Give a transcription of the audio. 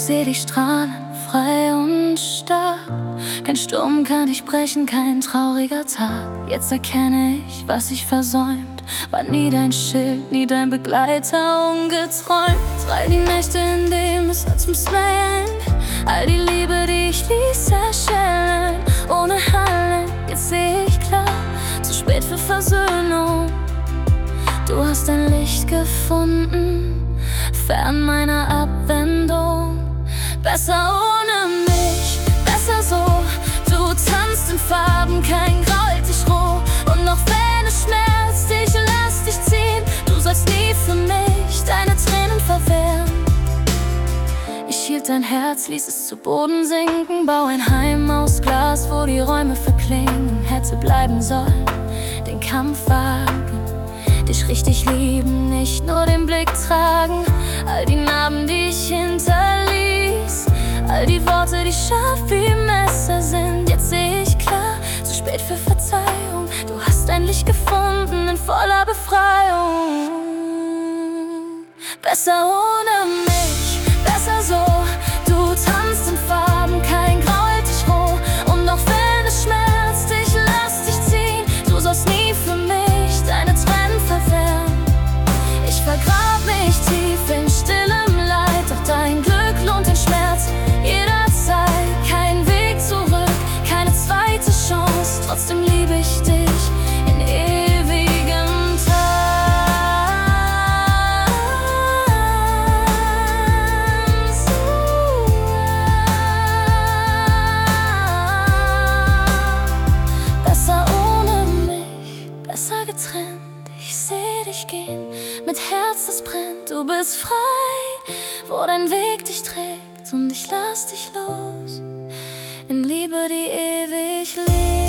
seh dich strahlen, frei und stark. Kein Sturm kann dich brechen, kein trauriger Tag. Jetzt erkenne ich, was ich versäumt. War nie dein Schild, nie dein Begleiter, ungeträumt. All die Nächte, in denen es zum Smayen, all die Liebe, die ich ließ erschellen, ohne Hallen. Jetzt seh ich klar, zu spät für Versöhnung. Du hast dein Licht gefunden, fern meiner Abwendung. Besser ohne mich, besser so. Du tanzt in Farben, kein Grau hält dich roh. Und noch wenn es schmerzt, ich lass dich ziehen. Du sollst nie für mich deine Tränen verwehren. Ich hielt dein Herz, ließ es zu Boden sinken. Bau ein Heim aus Glas, wo die Räume verklingen. Hätte bleiben sollen, den Kampf wagen, dich richtig lieben, nicht nur den Blick tragen. All die Narben, die ich hinterließ, all die Worte, die scharf wie Messer sind. Jetzt seh ich klar, zu spät für Verzeihung. Du hast ein Licht gefunden in voller Befreiung. Besser ohne mich, besser so. Du tanzt in Farben, kein Grau hält dich roh. Und noch wenn es schmerzt, ich lass dich ziehen. Du sollst nie für mich deine Tränen verwehren. Ich vergrab mich tief in stillem Leid, doch dein Glück lohnt den Schmerz jederzeit. Kein Weg zurück, keine zweite Chance. Trotzdem liebe ich dich in ewigem Tanz. Besser ohne mich, besser getrennt. Ich seh dich gehen, mit Herz, das brennt. Du bist frei, wo dein Weg dich trägt. Und ich lass dich los, in Liebe, die ewig lebt.